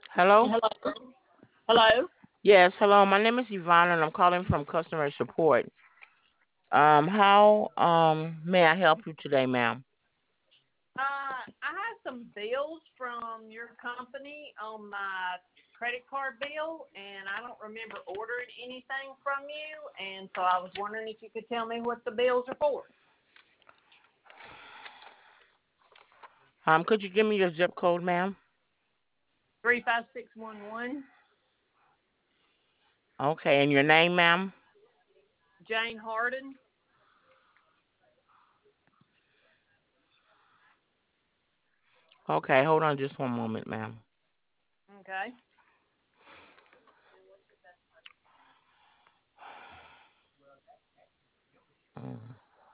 Hello? Hello. Hello. Yes, hello. My name is Yvonne and I'm calling from customer support. How may I help you today, ma'am? I have some bills from your company on my credit card bill, and I don't remember ordering anything from you, and so I was wondering if you could tell me what the bills are for. Could you give me your zip code, ma'am? 35611. Okay, and your name, ma'am? Jane Harden. Okay, hold on just one moment, ma'am. Okay. Mm.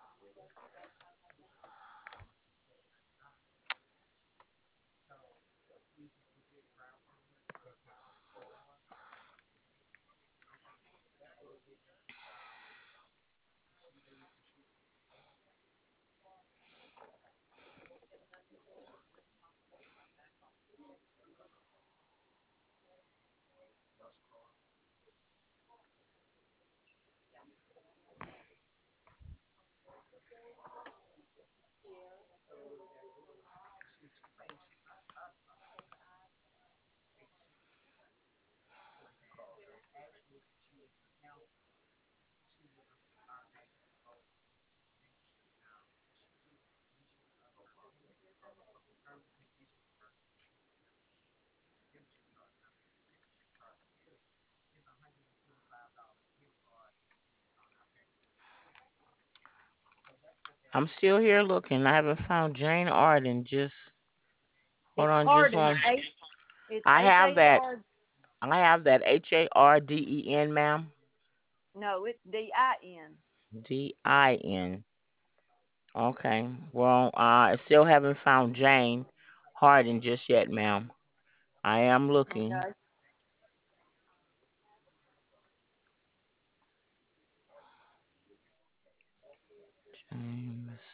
I'm still here looking. I haven't found Jane Arden. Just hold It's on just Harden. one. It's I H have A that. R. I have that Harden, ma'am. No, it's DIN. Din. Okay. Well, I still haven't found Jane Harden just yet, ma'am. I am looking. Okay. James.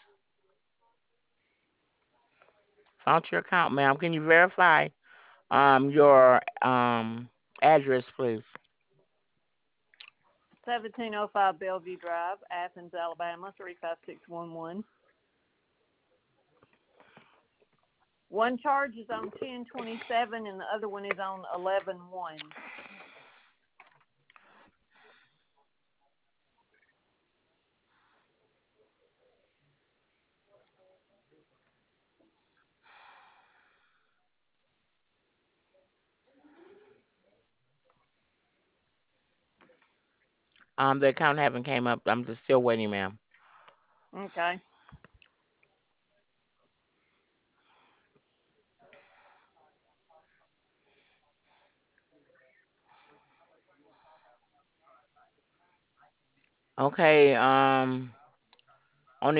Found your account, ma'am. Can you verify your address, please? 1705 Bellevue Drive, Athens, Alabama 35611. One charge is on 1027 and the other one is on 11/1. The account haven't came up. I'm just still waiting, ma'am. Okay. Okay. On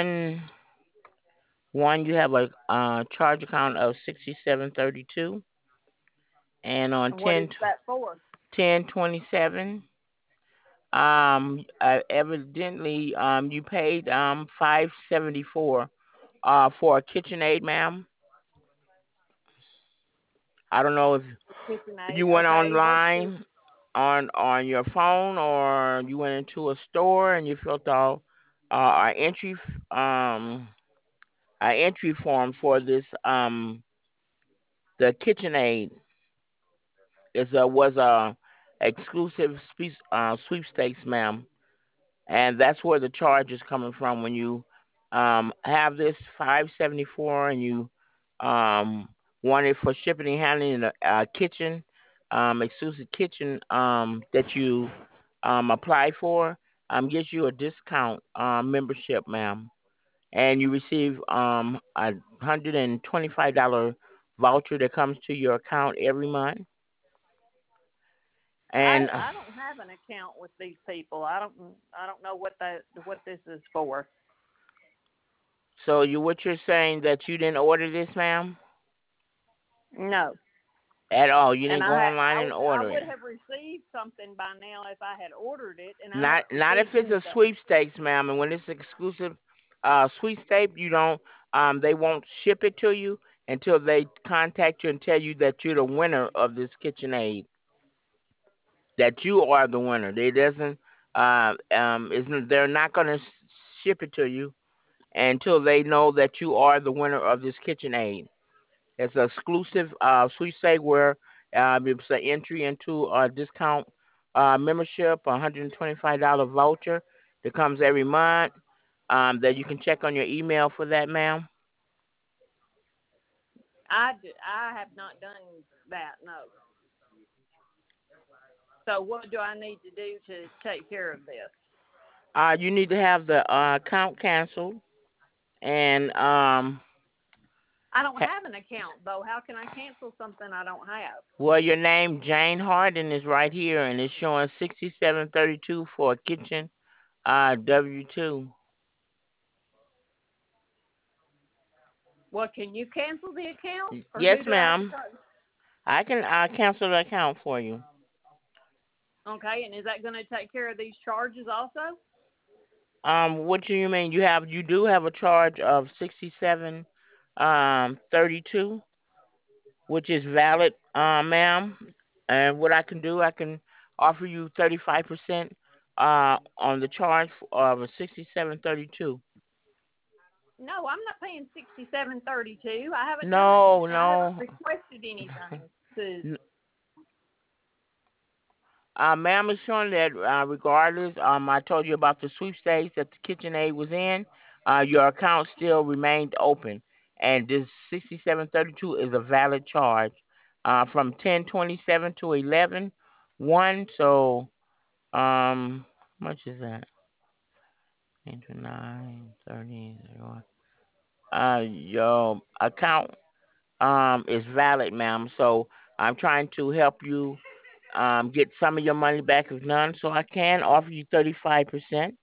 11/1, you have a charge account of 6732, and on And what is 10 that for? 10/27, evidently you paid 574 for a KitchenAid, ma'am. I don't know if KitchenAid. you went Okay. What's the online on your phone or you went into a store and you filled out our um entry form for this the KitchenAid was a exclusive sweepstakes, ma'am, and that's where the charge is coming from when you have this 574 and you um want it for shipping and handling in a kitchen exclusive kitchen that you apply for gives you a discount membership, ma'am, and you receive $125 voucher that comes to your account every month. And I don't have an account with these people. I don't know what this is for. so what you're saying that you didn't order this, ma'am, No. at all? You And didn't go online and I order it. would have received something by now if I had ordered it, and I Not haven't if received it's a anything. sweepstakes, ma'am. And when it's exclusive sweepstakes, you don't they won't ship it to you. until they contact you and tell you that you're the winner of this KitchenAid. That you are the winner. They doesn't isn't they're not going to ship it to you until they know that you are the winner of this KitchenAid. It's an exclusive sweepstake where it's an entry into a discount membership, a $125 voucher that comes every month. That you can check on your email for that, ma'am. I have not done that. No. So what do I need to do to take care of this? You need to have the account canceled, and I don't have an account though. How can I cancel something I don't have? well, your name Jane Harden is right here, and it's showing 6732 for a kitchen W2. Well, can you cancel the account, or who Yes, do I have to ma'am. talk? I can cancel the account for you. Okay, and is that going to take care of these charges also? What do you mean? You do have a charge of 67 32, which is valid, ma'am. And what I can do, I can offer you 35% on the charge of 67 32. No, I'm not paying 67.32. I haven't done. No, I haven't no. requested anything to. Ma'am, is showing that regardless, I told you about the sweepstakes that the KitchenAid was in. Your account still remained open, and this 6732 is a valid charge from 10/27 to 11/1. So, how much is that? 9, 30, 31. Your account is valid, ma'am. So I'm trying to help you get some of your money back if none. So I can offer you 35%.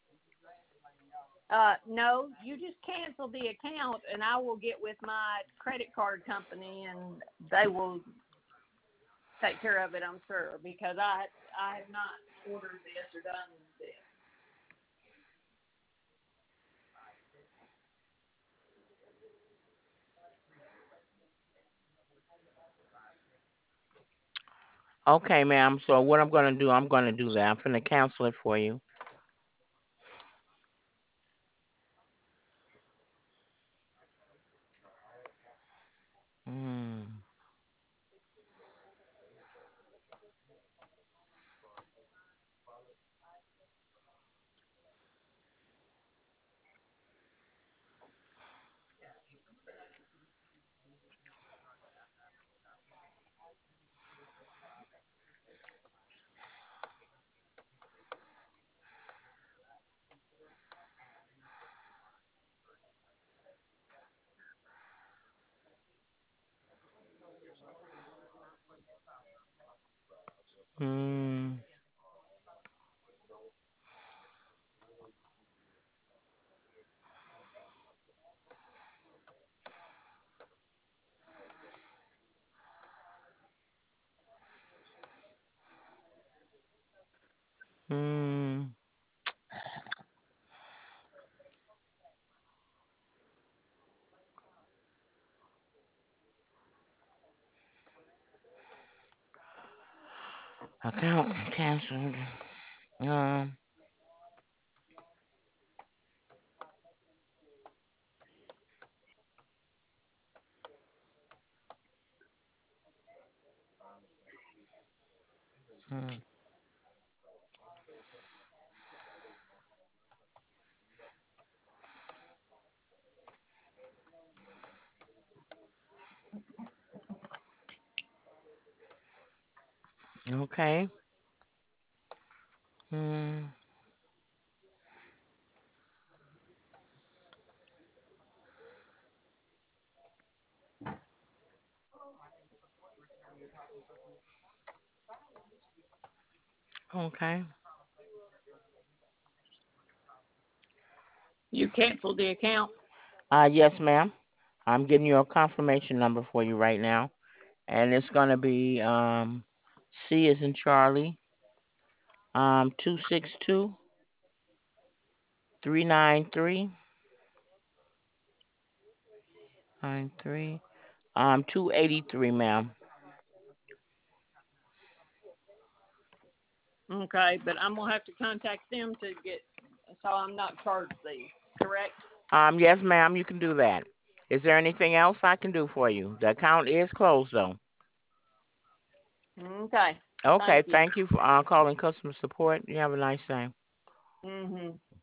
No, you just cancel the account, and I will get with my credit card company, and they will take care of it. I'm sure because I have not ordered this or done this. Okay, ma'am. So what I'm gonna do, I'm gonna do that. I'm gonna cancel it for you. Mm. Mm. Mm. Account canceled. Um. Mm. Okay. Mm. Okay. You cancel the account. Yes, ma'am. I'm getting you a confirmation number for you right now, and it's gonna be C is in Charlie 262 393 93. $283, ma'am. Okay, but I'm gonna have to contact them to get so I'm not charged these. Correct? Yes, ma'am, you can do that. Is there anything else I can do for you? The account is closed, though. Okay. Okay, Thank you. thank you for calling customer support. You have a nice day. Mhm.